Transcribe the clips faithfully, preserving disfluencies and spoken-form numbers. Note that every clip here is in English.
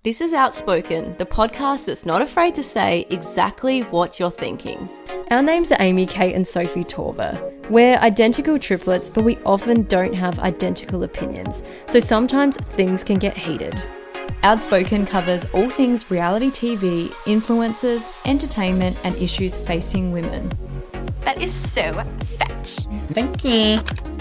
This is Outspoken, the podcast that's not afraid to say exactly what you're thinking. Our names are Amy, Kate and Sophie Torber. We're identical triplets, but we often don't have identical opinions, so sometimes things can get heated. Outspoken covers all things reality T V, influencers, entertainment and issues facing women. That is so fetch. Thank you.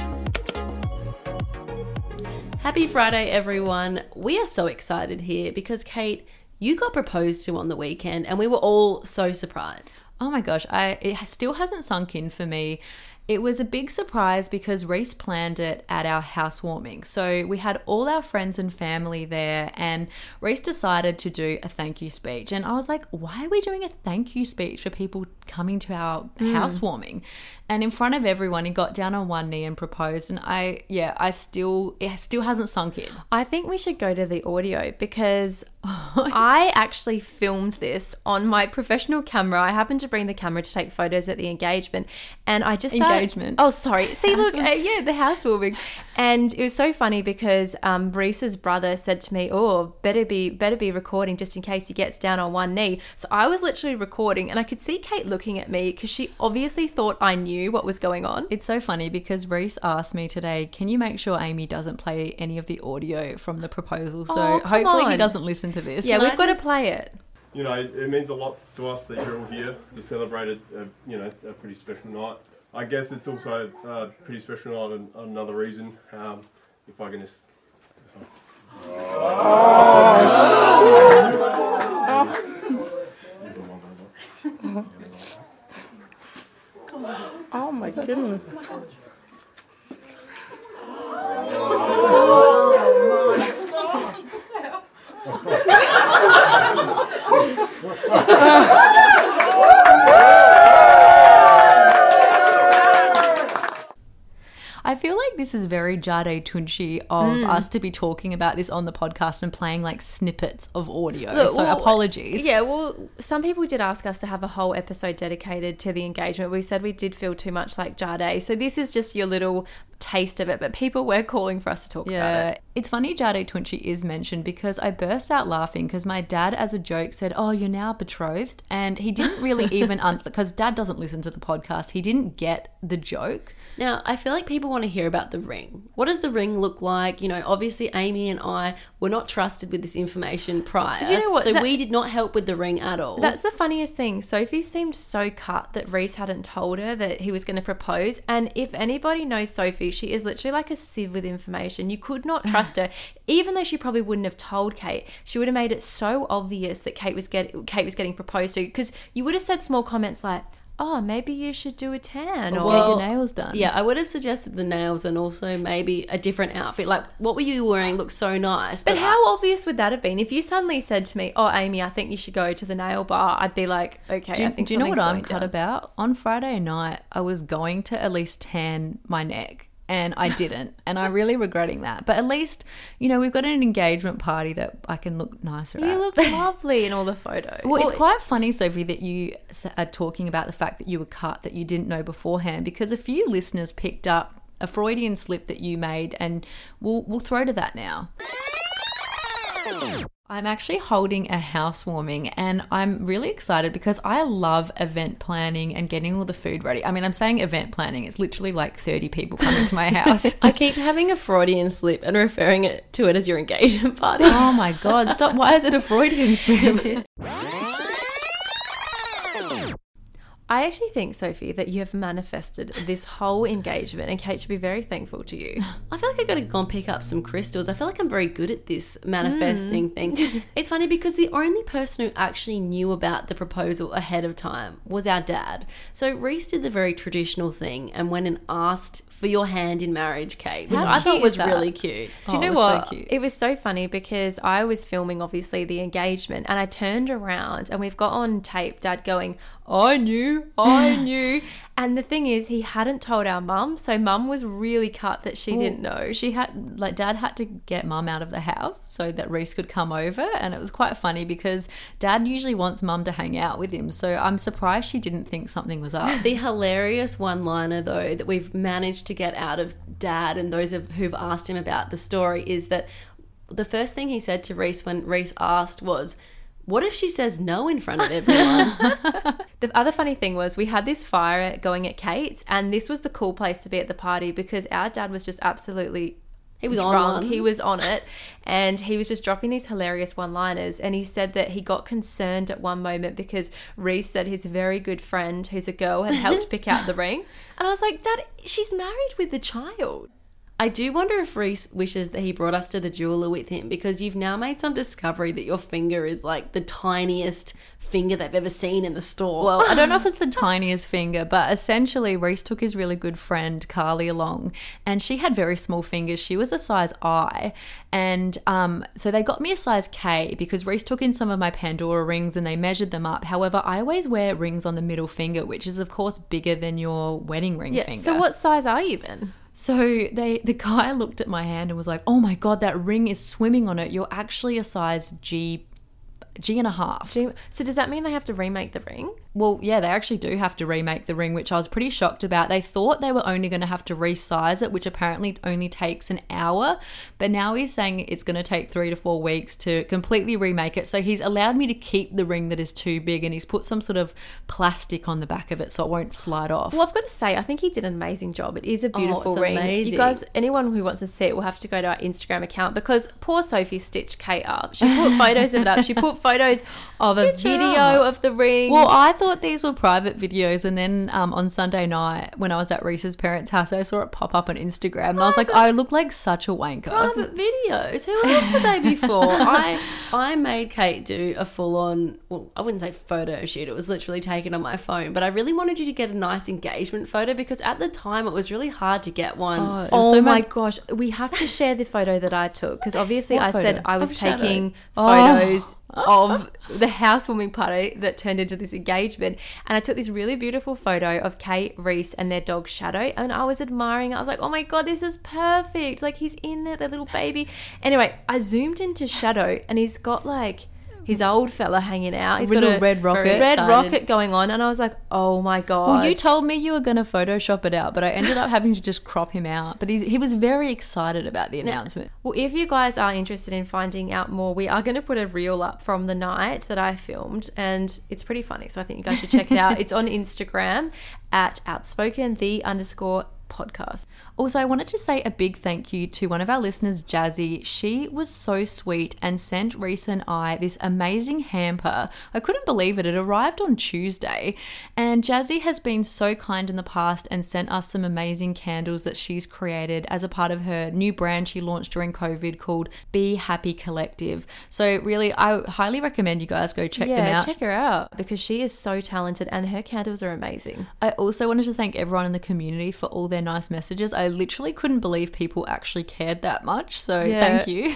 Happy Friday, everyone. We are so excited here because, Kate, you got proposed to on the weekend and we were all so surprised. Oh my gosh, I it still hasn't sunk in for me. It was a big surprise because Reese planned it at our housewarming. So we had all our friends and family there and Reese decided to do a thank you speech. And I was like, why are we doing a thank you speech for people coming to our mm. housewarming? And in front of everyone, he got down on one knee and proposed. And I, yeah, I still, it still hasn't sunk in. I think we should go to the audio because I actually filmed this on my professional camera. I happened to bring the camera to take photos at the engagement. And I just started, Engagement. Oh, sorry. See, look, uh, yeah, the housewarming. And it was so funny because um, Reese's brother said to me, oh, better be, better be recording just in case he gets down on one knee. So I was literally recording and I could see Kate looking at me because she obviously thought I knew what was going on. It's so funny because Reese asked me today, can you make sure Amy doesn't play any of the audio from the proposal? So oh, hopefully on. he doesn't listen to this. Yeah, and we've I got just... to play it. You know, it means a lot to us that you're all here to celebrate a, a you know, a pretty special night. I guess it's also a pretty special night on, on another reason. Um, if I can just... Oh, oh. Oh my goodness. I feel like this is very Jade Tunchi of Mm. us to be talking about this on the podcast and playing like snippets of audio. Look, so well, apologies. Yeah, well, some people did ask us to have a whole episode dedicated to the engagement. We said we did feel too much like Jade. So this is just your little taste of it, but people were calling for us to talk Yeah. about it. It's funny Jade Tunchi is mentioned because I burst out laughing because my dad as a joke said, oh, you're now betrothed. And he didn't really even, un- because dad doesn't listen to the podcast, he didn't get the joke. Now, I feel like people want to hear about the ring. What does the ring look like? You know, obviously Amy and I were not trusted with this information prior. Do you know what? So That- we did not help with the ring at all. That's the funniest thing. Sophie seemed so cut that Reese hadn't told her that he was going to propose. And if anybody knows Sophie, she is literally like a sieve with information. You could not trust her. Even though she probably wouldn't have told Kate, she would have made it so obvious that Kate was, get- Kate was getting proposed to. Because you would have said small comments like, oh, maybe you should do a tan or Well, get your nails done. Yeah, I would have suggested the nails and also maybe a different outfit. Like, what were you wearing? Looks so nice. But how obvious would that have been? If you suddenly said to me, oh, Amy, I think you should go to the nail bar, I'd be like, okay, Do, I think do you know what I'm something's cut going down. about? On Friday night, I was going to at least tan my neck. And I didn't. And I'm really regretting that. But at least, you know, we've got an engagement party that I can look nicer at. You look lovely in all the photos. Well, it's quite funny, Sophie, that you are talking about the fact that you were cut that you didn't know beforehand, because a few listeners picked up a Freudian slip that you made, and we'll we'll throw to that now. I'm actually holding a housewarming and I'm really excited because I love event planning and getting all the food ready. I mean, I'm saying event planning. It's literally like thirty people coming to my house. I keep having a Freudian slip and referring it to it as your engagement party. Oh my God, stop. Why is it a Freudian slip? I actually think, Sophie, that you have manifested this whole engagement and Kate should be very thankful to you. I feel like I've got to go and pick up some crystals. I feel like I'm very good at this manifesting Mm. thing. It's funny because the only person who actually knew about the proposal ahead of time was our dad. So Reese did the very traditional thing and went and asked for your hand in marriage, Kate, which How I thought cute was is that? really cute. Do you Oh, know it was so what? cute. It was so funny because I was filming, obviously, the engagement and I turned around and we've got on tape Dad going, I knew, I knew. And the thing is, he hadn't told our mum, so mum was really cut that she Well, didn't know. She had, like, Dad had to get Mum out of the house so that Reese could come over, and it was quite funny because Dad usually wants Mum to hang out with him, so I'm surprised she didn't think something was up. The hilarious one-liner, though, that we've managed to get out of Dad and those of, who've asked him about the story is that The first thing he said to Reese when Reese asked was, what if she says no in front of everyone? The other funny thing was we had this fire going at Kate's, and this was the cool place to be at the party because our dad was just absolutely He was drunk. on one. He was on it, and he was just dropping these hilarious one-liners, and he said that he got concerned at one moment because Reese said his very good friend, who's a girl, had helped pick out the ring. And I was like, Dad, she's married with the child. I do wonder if Reese wishes that he brought us to the jeweler with him, because you've now made some discovery that your finger is like the tiniest finger they've ever seen in the store. Well, I don't know if it's the tiniest finger, but essentially Reese took his really good friend Carly along, and she had very small fingers. She was a size I, and um, so they got me a size K because Reese took in some of my Pandora rings and they measured them up. However, I always wear rings on the middle finger, which is of course bigger than your wedding ring Yeah. finger. So what size are you then? So they the guy looked at my hand and was like, "Oh my god, that ring is swimming on it. You're actually a size G, G and a half." Gee, So does that mean they have to remake the ring? Well, yeah, they actually do have to remake the ring, which I was pretty shocked about. They thought they were only going to have to resize it, which apparently only takes an hour. But now he's saying it's going to take three to four weeks to completely remake it. So he's allowed me to keep the ring that is too big, and he's put some sort of plastic on the back of it so it won't slide off. Well, I've got to say, I think he did an amazing job. It is a beautiful it's ring. amazing. You guys, anyone who wants to see it will have to go to our Instagram account because poor Sophie stitched Kate up. She put photos of it up. She put photos of a Stitch her video up. of the ring. Well, I thought these were private videos, and then um, on Sunday night when I was at Reese's parents' house, I saw it pop up on Instagram, and I was like, I look like such a wanker. Private videos. Who else would they be for? I I made Kate do a full on, well, I wouldn't say photo shoot. It was literally taken on my phone, but I really wanted you to get a nice engagement photo because at the time it was really hard to get one. Oh, it was Oh so my much- gosh, we have to share the photo that I took because obviously What I said photo? I was Of Shadow. taking Oh. photos of the housewarming party that turned into this engagement, and I took this really beautiful photo of Kate, Reese and their dog Shadow, and I was admiring it. I was like, oh my god, this is perfect, like he's in there, their little baby. Anyway, I zoomed into Shadow and he's got like his old fella hanging out. He's Little got a red rocket. red excited. rocket going on, and I was like, oh my god. Well, you told me you were going to Photoshop it out, but I ended up having to just crop him out. But he's, he was very excited about the announcement. Well, if you guys are interested in finding out more, we are going to put a reel up from the night that I filmed, and it's pretty funny. So I think you guys should check it out. It's on Instagram at outspoken the underscore podcast. Also, I wanted to say a big thank you to one of our listeners, Jazzy. She was so sweet and sent Reese and I this amazing hamper. I couldn't believe it. It arrived on Tuesday. And Jazzy has been so kind in the past and sent us some amazing candles that she's created as a part of her new brand she launched during COVID called Be Happy Collective. So really, I highly recommend you guys go check them Yeah, out. check her out because she is so talented and her candles are amazing. I also wanted to thank everyone in the community for all their nice messages. I literally couldn't believe people actually cared that much. So Yeah. thank you.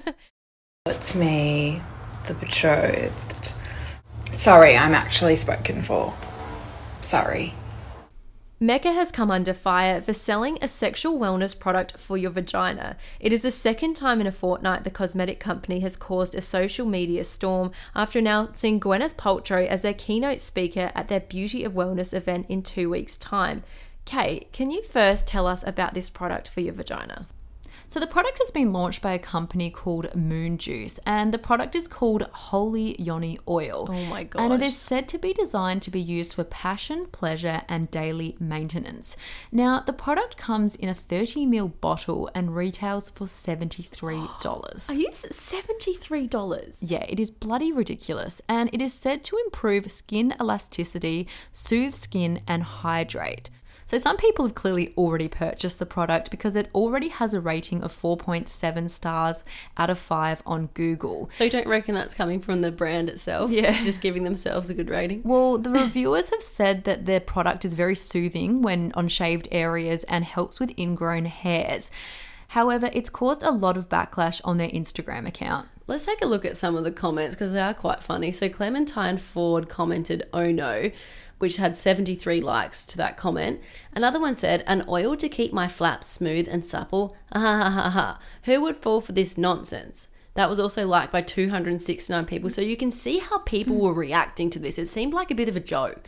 It's me, the betrothed. Sorry, I'm actually spoken for. Sorry. Mecca has come under fire for selling a sexual wellness product for your vagina. It is the second time in a fortnight the cosmetic company has caused a social media storm after announcing Gwyneth Paltrow as their keynote speaker at their Beauty of Wellness event in two weeks' time. Kate, can you first tell us about this product for your vagina? So the product has been launched by a company called Moon Juice, and the product is called Holy Yoni Oil. Oh my gosh. And it is said to be designed to be used for passion, pleasure, and daily maintenance. Now, the product comes in a thirty milliliter bottle and retails for seventy-three dollars. Are you seventy-three dollars? Yeah, it is bloody ridiculous, and it is said to improve skin elasticity, soothe skin, and hydrate. So some people have clearly already purchased the product because it already has a rating of four point seven stars out of five on Google. So you don't reckon that's coming from the brand itself? Yeah. Just giving themselves a good rating? Well, the reviewers have said that their product is very soothing when on shaved areas and helps with ingrown hairs. However, it's caused a lot of backlash on their Instagram account. Let's take a look at some of the comments because they are quite funny. So Clementine Ford commented, oh no, which had seventy-three likes to that comment. Another one said, an oil to keep my flaps smooth and supple. Ha ha ha ha ha. Who would fall for this nonsense? That was also liked by two hundred sixty-nine people. So you can see how people were reacting to this. It seemed like a bit of a joke. Mm.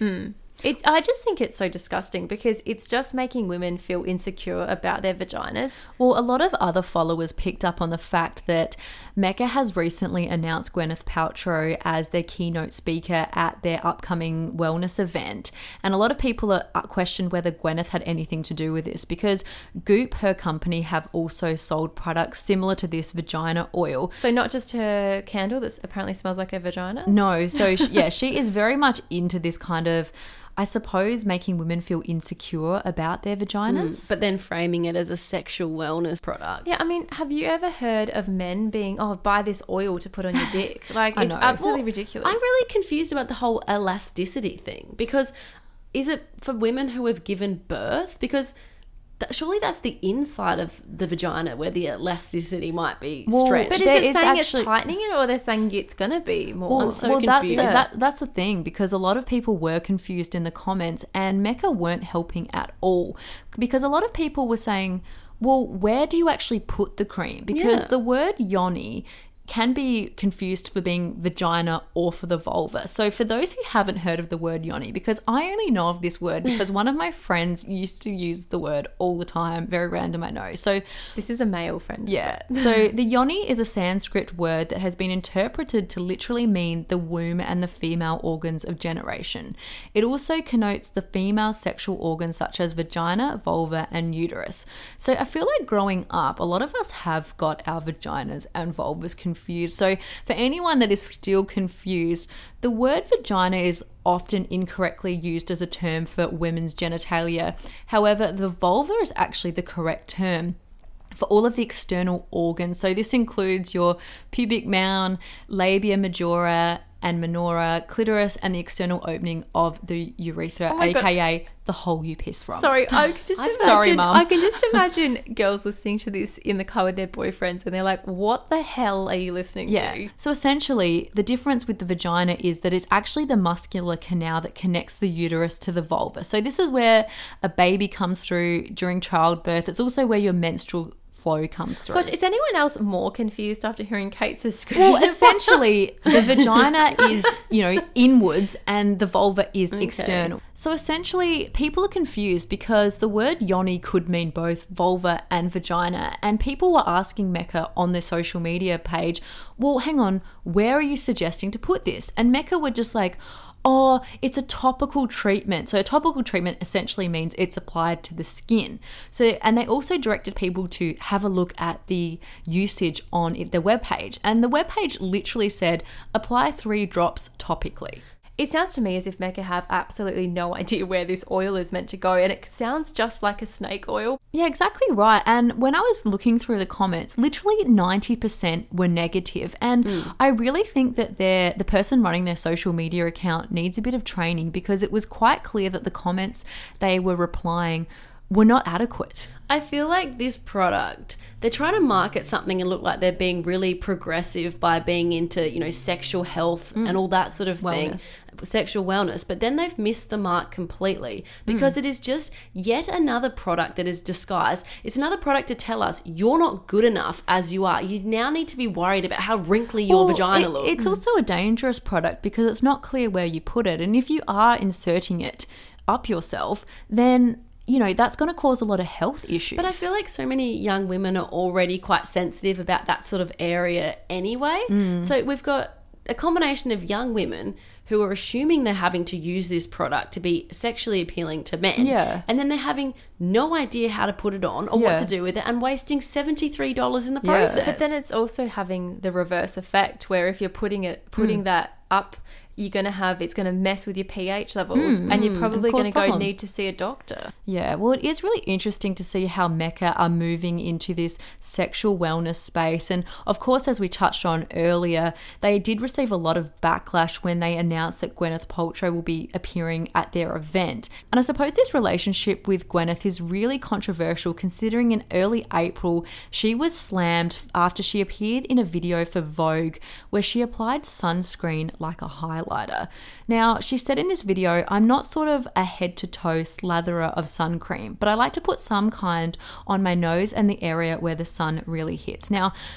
It's, I just think it's so disgusting because it's just making women feel insecure about their vaginas. Well, a lot of other followers picked up on the fact that Mecca has recently announced Gwyneth Paltrow as their keynote speaker at their upcoming wellness event. And a lot of people are questioned whether Gwyneth had anything to do with this because Goop, her company, have also sold products similar to this vagina oil. So not just her candle that apparently smells like a vagina? No. So, she, yeah, she is very much into this kind of, I suppose, making women feel insecure about their vaginas. Mm, but then framing it as a sexual wellness product. Yeah, I mean, have you ever heard of men being, oh, buy this oil to put on your dick? Like, I it's know. absolutely Well, ridiculous. I'm really confused about the whole elasticity thing because is it for women who have given birth? Because th- surely that's the inside of the vagina where the elasticity might be Well, stretched. But is There it is saying actually- it's tightening it or they're saying it's going to be more? Well, I'm so well that's, confused. that, that's the thing because a lot of people were confused in the comments and Mecca weren't helping at all because a lot of people were saying, well, where do you actually put the cream? Because Yeah. the word yoni can be confused for being vagina or for the vulva. So for those who haven't heard of the word yoni, because I only know of this word because one of my friends used to use the word all the time, very random I know. So This is a male friend. yeah. So the yoni is a Sanskrit word that has been interpreted to literally mean the womb and the female organs of generation. It also connotes the female sexual organs such as vagina, vulva, and uterus. So I feel like growing up, a lot of us have got our vaginas and vulvas confused. So for anyone that is still confused, the word vagina is often incorrectly used as a term for women's genitalia. However, the vulva is actually the correct term for all of the external organs. So this includes your pubic mound, labia majora and minora, clitoris, and the external opening of the urethra, Oh my God. aka the hole you piss from. Sorry, I can just I'm imagine. sorry, Mum. I can just imagine girls listening to this in the car with their boyfriends, and they're like, "What the hell are you listening Yeah. to?" So essentially, the difference with the vagina is that it's actually the muscular canal that connects the uterus to the vulva. So this is where a baby comes through during childbirth. It's also where your menstrual flow comes through. Gosh, is anyone else more confused after hearing Kate's description? Well, essentially, the vagina is, you know, inwards and the vulva is external. So essentially, people are confused because the word yoni could mean both vulva and vagina. And people were asking Mecca on their social media page, well, hang on, where are you suggesting to put this? And Mecca were just like, oh, it's a topical treatment. So a topical treatment essentially means it's applied to the skin. So, and they also directed people to have a look at the usage on it, the webpage. And the webpage literally said, apply three drops topically. It sounds to me as if Mecca have absolutely no idea where this oil is meant to go, and it sounds just like a snake oil. Yeah, exactly right. And when I was looking through the comments, literally ninety percent were negative. And mm. I really think that they're, the person running their social media account needs a bit of training because it was quite clear that the comments they were replying were not adequate. I feel like this product, they're trying to market something and look like they're being really progressive by being into, you know, sexual health mm. and all that sort of thing. Wellness. Sexual wellness, but then they've missed the mark completely because mm. it is just yet another product that is disguised. It's another product to tell us you're not good enough as you are. You now need to be worried about how wrinkly your well, vagina it, looks. It's also a dangerous product because it's not clear where you put it. And if you are inserting it up yourself, then you know, that's going to cause a lot of health issues. But I feel like so many young women are already quite sensitive about that sort of area anyway. Mm. So we've got a combination of young women who are assuming they're having to use this product to be sexually appealing to men. Yeah. And then they're having no idea how to put it on or yeah. what to do with it and wasting seventy-three dollars in the yeah. process. But then it's also having the reverse effect where if you're putting it, putting mm. that up, you're going to have, it's going to mess with your pH levels mm, and you're probably and going to go problem. need to see a doctor. Yeah, well, it is really interesting to see how Mecca are moving into this sexual wellness space. And of course, as we touched on earlier, they did receive a lot of backlash when they announced that Gwyneth Paltrow will be appearing at their event. And I suppose this relationship with Gwyneth is really controversial considering in early April, she was slammed after she appeared in a video for Vogue where she applied sunscreen like a highlighter. Now, she said in this video, I'm not sort of a head-to-toe slatherer of sun cream, but I like to put some kind on my nose and the area where the sun really hits. Now,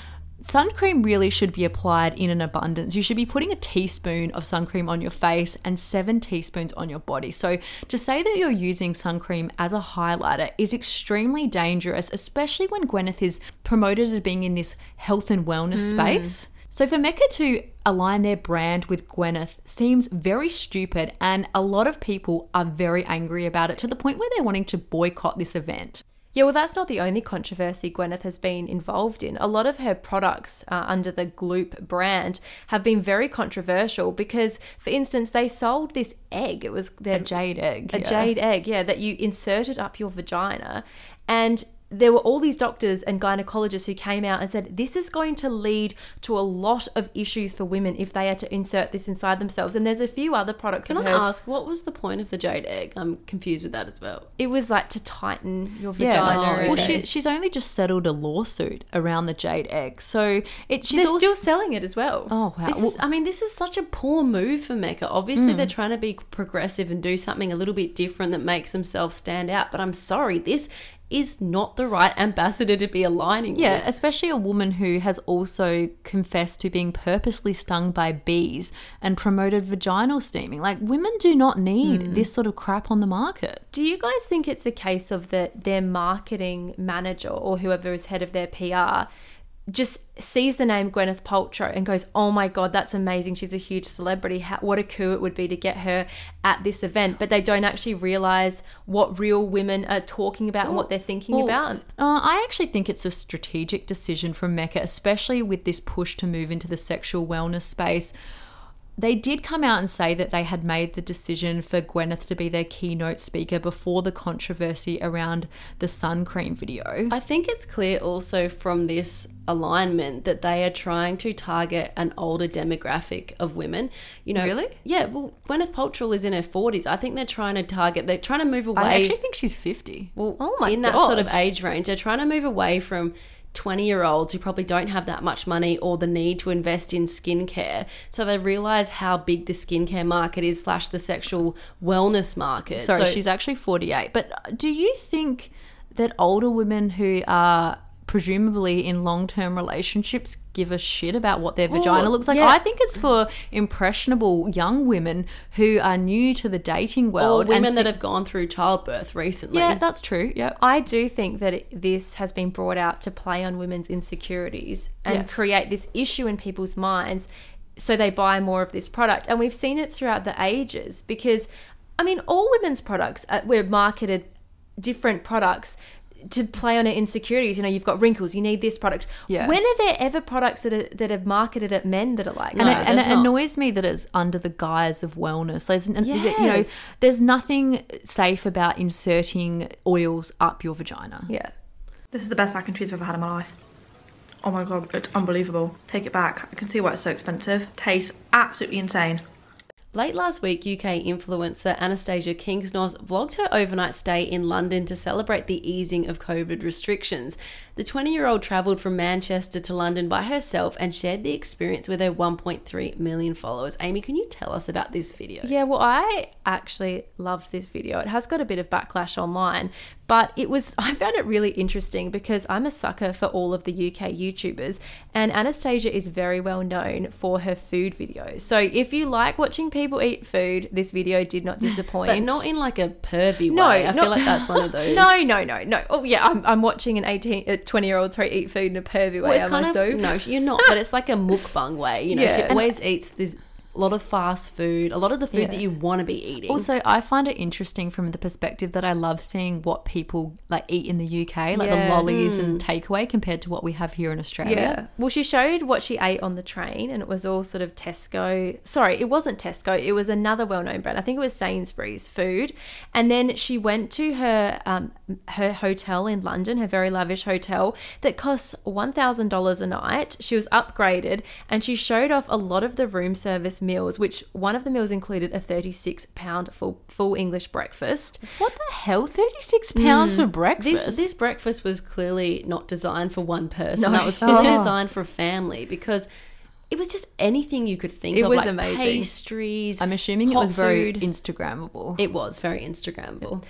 sun cream really should be applied in an abundance. You should be putting a teaspoon of sun cream on your face and seven teaspoons on your body. So to say that you're using sun cream as a highlighter is extremely dangerous, especially when Gwyneth is promoted as being in this health and wellness mm. space. So for Mecca to align their brand with Gwyneth seems very stupid, and a lot of people are very angry about it to the point where they're wanting to boycott this event. Yeah, well, that's not the only controversy Gwyneth has been involved in. A lot of her products uh, under the Gloop brand have been very controversial because, for instance, they sold this egg. It was their, a jade egg. A yeah. jade egg, yeah, that you inserted up your vagina. And there were all these doctors and gynecologists who came out and said, this is going to lead to a lot of issues for women if they are to insert this inside themselves. And there's a few other products Can of I hers. ask, what was the point of the jade egg? I'm confused with that as well. It was like to tighten your Yeah, vagina. oh, and- well, she, she's only just settled a lawsuit around the jade egg, so it, she's They're also still selling it as well. Oh wow! This Well, is, I mean, this is such a poor move for Mecca. Obviously, they're trying to be progressive and do something a little bit different that makes themselves stand out. But I'm sorry, this is not the right ambassador to be aligning yeah, with. especially a woman who has also confessed to being purposely stung by bees and promoted vaginal steaming. Like, women do not need this sort of crap on the market. Do you guys think it's a case of that their marketing manager or whoever is head of their P R just sees the name Gwyneth Paltrow and goes, oh my God, that's amazing. She's a huge celebrity. How, what a coup it would be to get her at this event. But they don't actually realise what real women are talking about and what they're thinking Well, about. Uh, I actually think it's a strategic decision from Mecca, especially with this push to move into the sexual wellness space. They did come out and say that they had made the decision for Gwyneth to be their keynote speaker before the controversy around the sun cream video. I think it's clear also from this alignment that they are trying to target an older demographic of women. You know, Really? Yeah. Well, Gwyneth Paltrow is in her forties. I think they're trying to target. They're trying to move away. I actually think she's fifty. Well, Oh my in that sort of God. age range, they're trying to move away from twenty-year-olds who probably don't have that much money or the need to invest in skincare. So they realise how big the skincare market is slash the sexual wellness market. Sorry, So- she's actually forty-eight. But do you think that older women who are presumably in long-term relationships give a shit about what their vagina looks like? yeah. I think it's for impressionable young women who are new to the dating or world. women and that thi- have gone through childbirth recently. Yeah, that's true. Yep. I do think that it, this has been brought out to play on women's insecurities and Yes. create this issue in people's minds so they buy more of this product. And we've seen it throughout the ages because, I mean, all women's products uh, were marketed different products to play on our insecurities. You know, you've got wrinkles, you need this product. Yeah. When are there ever products that are, that are marketed at men that are like And, No, it, and there's it not. annoys me that it's under the guise of wellness. There's, n- you know, Yes. there's nothing safe about inserting oils up your vagina. Yeah. This is the best mac and cheese I've ever had in my life. Oh my God, it's unbelievable. Take it back. I can see why it's so expensive. Tastes absolutely insane. Late last week, U K influencer Anastasia Kingsnos vlogged her overnight stay in London to celebrate the easing of COVID restrictions. The twenty-year-old travelled from Manchester to London by herself and shared the experience with her one point three million followers. Amy, can you tell us about this video? Yeah, well, I actually loved this video. It has got a bit of backlash online, but it was, I found it really interesting because I'm a sucker for all of the U K YouTubers, and Anastasia is very well known for her food videos. So if you like watching people eat food, this video did not disappoint. But not in like a pervy No, way. I not- feel like that's one of those. No, no, no, no. Oh yeah, I'm, I'm watching an eighteen, a twenty year old sorry eat food in a pervy way. Well, it's am kind I of so? no, you're not. But it's like a mukbang way. You know, Yeah. she And- always eats this a lot of fast food, a lot of the food Yeah. that you want to be eating. Also, I find it interesting from the perspective that I love seeing what people like eat in the U K, like Yeah. the lollies and takeaway compared to what we have here in Australia. Yeah. Well, she showed what she ate on the train, and it was all sort of Tesco. Sorry, it wasn't Tesco. It was another well-known brand. I think it was Sainsbury's food. And then she went to her um, her hotel in London, her very lavish hotel that costs one thousand dollars a night. She was upgraded, and she showed off a lot of the room service meals, which one of the meals included a thirty-six pound full full English breakfast. What the hell? thirty-six pounds for breakfast? This this breakfast was clearly not designed for one person. No. That was clearly Oh. designed for a family because it was just anything you could think It of, was like amazing. pastries. I'm assuming it hot was very food. Instagrammable. It was very Instagrammable.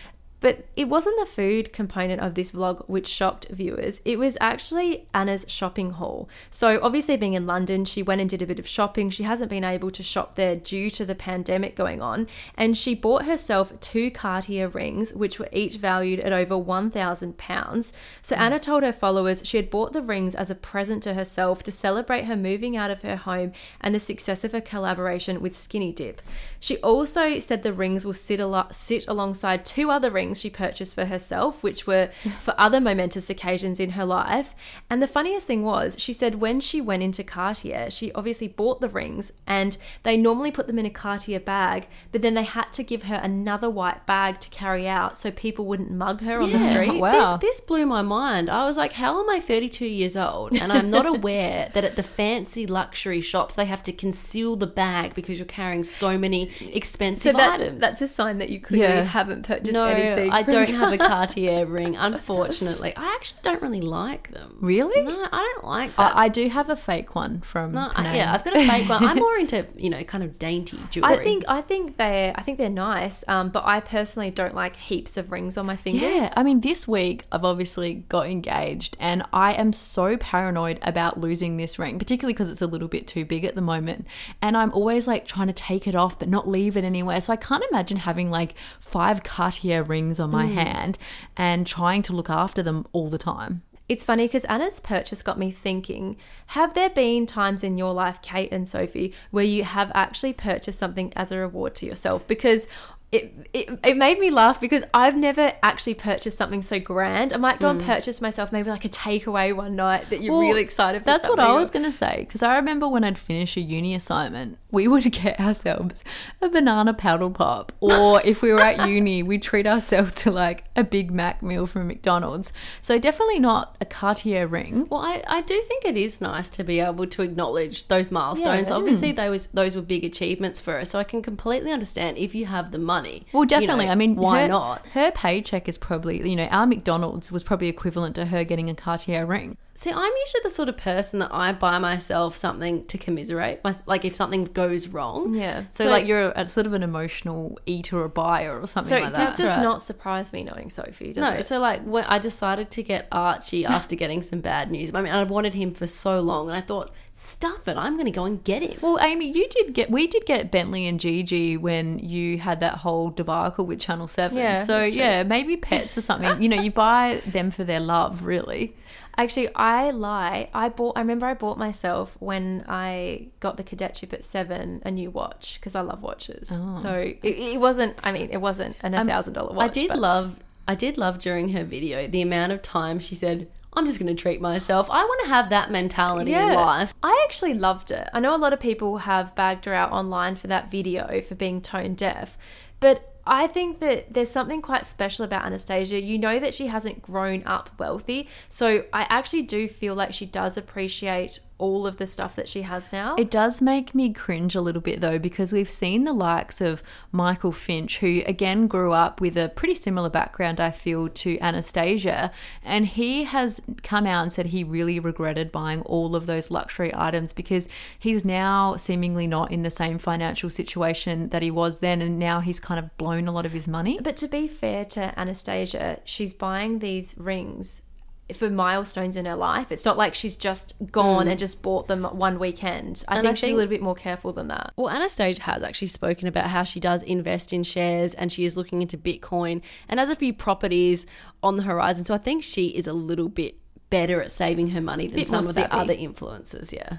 But it wasn't the food component of this vlog which shocked viewers. It was actually Anna's shopping haul. So obviously being in London, she went and did a bit of shopping. She hasn't been able to shop there due to the pandemic going on. And she bought herself two Cartier rings, which were each valued at over one thousand pounds. So mm. Anna told her followers she had bought the rings as a present to herself to celebrate her moving out of her home and the success of her collaboration with Skinny Dip. She also said the rings will sit, al- sit alongside two other rings she purchased for herself, which were for other momentous occasions in her life. And the funniest thing was, she said when she went into Cartier, she obviously bought the rings and they normally put them in a Cartier bag, but then they had to give her another white bag to carry out so people wouldn't mug her on Yeah, the street. Wow. This, this blew my mind. I was like, how am I thirty-two years old and I'm not aware that at the fancy luxury shops they have to conceal the bag because you're carrying so many expensive So that's, items. that's a sign that you clearly Yeah. haven't purchased no, anything. I from don't have a Cartier ring, unfortunately. I actually don't really like them. Really? No, I don't like that. I, I do have a fake one from no, I, Penang. yeah, I've got a fake one. I'm more into, you know, kind of dainty jewelry. I think I think they're I think they're nice, um, but I personally don't like heaps of rings on my fingers. Yeah, I mean, this week I've obviously got engaged and I am so paranoid about losing this ring, particularly because it's a little bit too big at the moment. And I'm always like trying to take it off but not leave it anywhere. So I can't imagine having like five Cartier rings on my mm. hand and trying to look after them all the time. It's funny because Anna's purchase got me thinking, have there been times in your life, Kate and Sophie, where you have actually purchased something as a reward to yourself? Because It, it it made me laugh because I've never actually purchased something so grand. I might go mm. and purchase myself maybe like a takeaway one night that you're well, really excited for. That's something. what I was going to say, because I remember when I'd finish a uni assignment, we would get ourselves a banana paddle pop, or if we were at uni, we'd treat ourselves to like a Big Mac meal from McDonald's. So definitely not a Cartier ring. Well, I, I do think it is nice to be able to acknowledge those milestones. Yeah. Obviously, Mm. those those were big achievements for us, so I can completely understand if you have the money. Well, definitely. You know, I mean, why her, not? Her paycheck is probably, you know, our McDonald's was probably equivalent to her getting a Cartier ring. See, I'm usually the sort of person that I buy myself something to commiserate. My, like if something goes wrong. Yeah. So, so like you're a, sort of an emotional eater or buyer or something so like this that. does Right. not surprise me knowing Sophie, does No, it? so like when I decided to get Archie after getting some bad news. I mean, I wanted him for so long and I thought, stuff it, I'm going to go and get him. Well, Amy, you did get, we did get Bentley and Gigi when you had that whole debacle with Channel seven. Yeah, so that's true. yeah, maybe pets or something. You know, you buy them for their love, really. Actually, I lie. I bought. I remember I bought myself when I got the cadetship at seven a new watch because I love watches. Oh. So it, it wasn't. I mean, it wasn't an a thousand dollar watch. I did but- love I did love during her video the amount of time she said, I'm just going to treat myself. I want to have that mentality in life. I actually loved it. I know a lot of people have bagged her out online for that video for being tone deaf, but I think that there's something quite special about Anastasia. You know that she hasn't grown up wealthy, so I actually do feel like she does appreciate all of the stuff that she has now. It does make me cringe a little bit though, because we've seen the likes of Michael Finch, who again grew up with a pretty similar background, I feel, to Anastasia, and he has come out and said he really regretted buying all of those luxury items because he's now seemingly not in the same financial situation that he was then, and now he's kind of blown a lot of his money. But to be fair to Anastasia, she's buying these rings for milestones in her life. It's not like she's just gone mm. and just bought them one weekend. I and think I she's think, a little bit more careful than that. Well, Anastasia has actually spoken about how she does invest in shares and she is looking into Bitcoin and has a few properties on the horizon. So I think she is a little bit better at saving her money than Bit some more of the savvy. other influencers, yeah.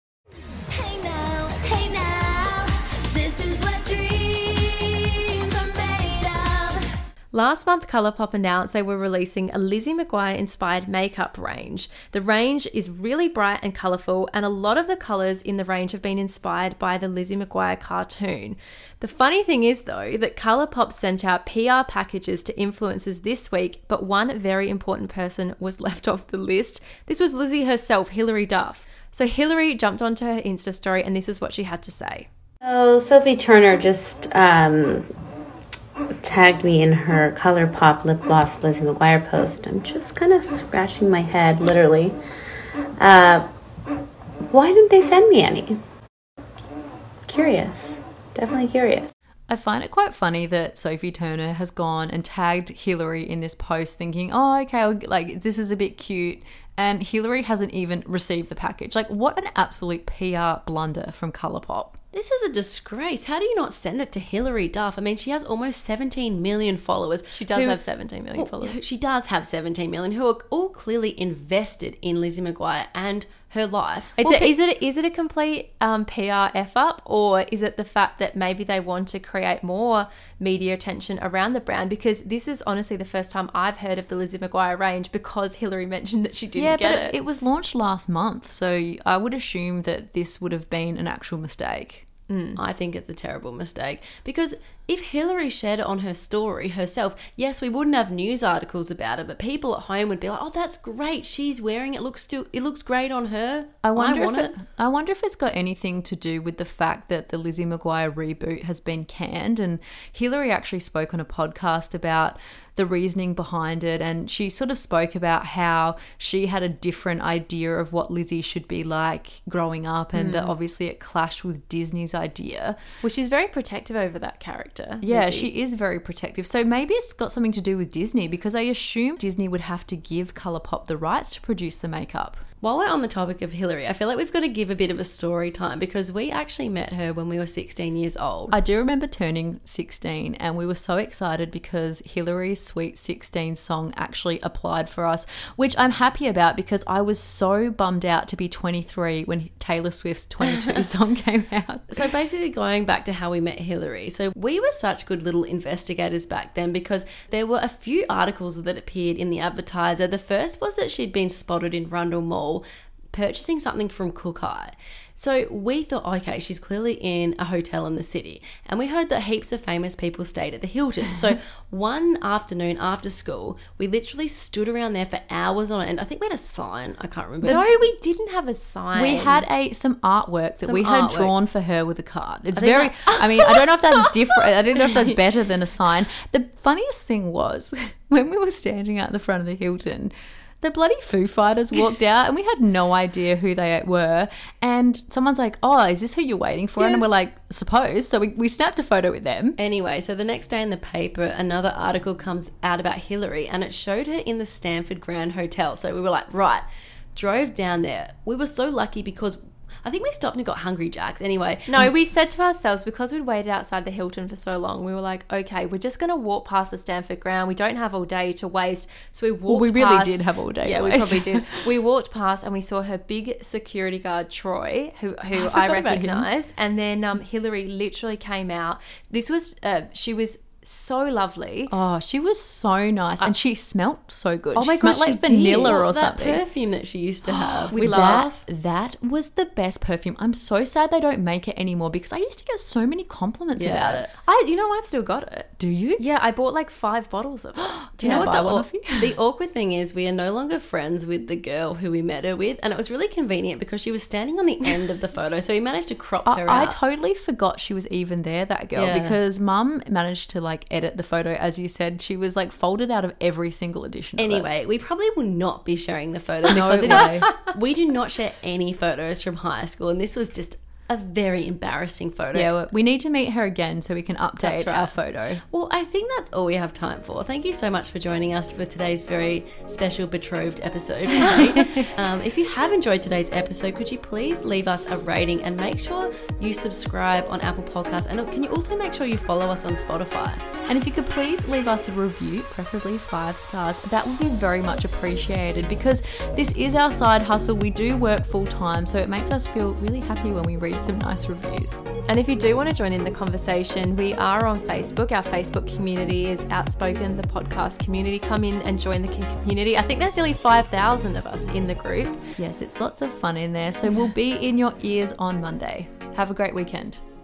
Hey now, hey now, this is what dreams are made of. Last month, Colourpop announced they were releasing a Lizzie McGuire-inspired makeup range. The range is really bright and colourful, and a lot of the colours in the range have been inspired by the Lizzie McGuire cartoon. The funny thing is, though, that Colourpop sent out P R packages to influencers this week, but one very important person was left off the list. This was Lizzie herself, Hilary Duff. So Hilary jumped onto her Insta story, and this is what she had to say. So Sophie Turner just um, tagged me in her Colourpop lip gloss Lizzie McGuire post. I'm just kind of scratching my head, literally. Uh, why didn't they send me any? Curious. Definitely curious. I find it quite funny that Sophie Turner has gone and tagged Hillary in this post thinking, oh, okay, I'll, like this is a bit cute. And Hillary hasn't even received the package. Like, what an absolute P R blunder from Colourpop. This is a disgrace. How do you not send it to Hillary Duff? I mean, she has almost seventeen million followers. She does who- have seventeen million well, followers. who- She does have seventeen million who are all clearly invested in Lizzie McGuire and her life. It's Well, a, is it is it a complete um, P R F up, or is it the fact that maybe they want to create more media attention around the brand? Because this is honestly the first time I've heard of the Lizzie McGuire range because Hillary mentioned that she didn't Yeah, get but it. it, it was launched last month, so I would assume that this would have been an actual mistake. I think it's a terrible mistake because if Hillary shared it on her story herself, yes, we wouldn't have news articles about it, but people at home would be like, "Oh, that's great! She's wearing it. Looks still, it looks great on her. I wonder I want if it." it, I wonder if it's got anything to do with the fact that the Lizzie McGuire reboot has been canned, and Hillary actually spoke on a podcast about the reasoning behind it, and she sort of spoke about how she had a different idea of what Lizzie should be like growing up, and that obviously it clashed with Disney's idea. Well, she's very protective over that character. Yeah, Lizzie. she is very protective. So maybe it's got something to do with Disney, because I assume Disney would have to give Colourpop the rights to produce the makeup. While we're on the topic of Hillary, I feel like we've got to give a bit of a story time because we actually met her when we were sixteen years old. I do remember turning sixteen, and we were so excited because Hillary's Sweet sixteen song actually applied for us, which I'm happy about because I was so bummed out to be twenty-three when Taylor Swift's twenty-two song came out. So basically going back to how we met Hillary. So we were such good little investigators back then because there were a few articles that appeared in the Advertiser. The first was that she'd been spotted in Rundle Mall purchasing something from Cook High. So we thought, okay, she's clearly in a hotel in the city. And we heard that heaps of famous people stayed at the Hilton. So one afternoon after school, we literally stood around there for hours on end. I think we had a sign. I can't remember. No, we didn't have a sign. We had a some artwork that Some we had artwork. drawn for her with a card. It's think very, that- I mean, I don't know if that's different. I don't know if that's better than a sign. The funniest thing was when we were standing out the front of the Hilton, the bloody Foo Fighters walked out and we had no idea who they were. And someone's like, oh, is this who you're waiting for? Yeah. And we're like, suppose. So we, we snapped a photo with them. Anyway, so the next day in the paper, another article comes out about Hillary and it showed her in the Stanford Grand Hotel. So we were like, right, drove down there. We were so lucky because I think we stopped and got Hungry Jacks. Anyway, No, we said to ourselves, because we'd waited outside the Hilton for so long, we were like, okay, we're just going to walk past the Stanford Ground. We don't have all day to waste. So we walked Well, we really past- did have all day Yeah, to we waste. probably did. We walked past and we saw her big security guard, Troy, who, who I, forgot about him. recognised. And then um, Hillary literally came out. This was, uh, she was so lovely. Oh, she was so nice. And she smelt so good. Oh she my smelled gosh, like she did. vanilla or what's that something. perfume that she used to have? We With love. that, that was the best perfume. I'm so sad they don't make it anymore because I used to get so many compliments Yeah. about it. I, you know, I've still got it. Do you? Yeah, I bought like five bottles of it. Do you know Can I what buy the, one au- off you? the awkward thing is? We are no longer friends with the girl who we met her with, and it was really convenient because she was standing on the end of the photo, so we managed to crop her I, I out. totally forgot she was even there, that girl, Yeah. because Mum managed to like edit the photo. As you said, she was like folded out of every single edition. of it. Anyway, we probably will not be sharing the photo No because it way. is, we do not share any photos from high school, and this was just a very embarrassing photo. Yeah, well, we need to meet her again so we can update That's right. our photo. Well, I think that's all we have time for. Thank you so much for joining us for today's very special betrothed episode. Kate. um, if you have enjoyed today's episode, could you please leave us a rating and make sure you subscribe on Apple Podcasts? And can you also make sure you follow us on Spotify? And if you could please leave us a review, preferably five stars, that would be very much appreciated because this is our side hustle. We do work full time, so it makes us feel really happy when we read some nice reviews. And if you do want to join in the conversation, we are on Facebook. Our Facebook community is Outspoken, the podcast community. Come in and join the community. I think there's nearly five thousand of us in the group. Yes, it's lots of fun in there. So we'll be in your ears on Monday. Have a great weekend.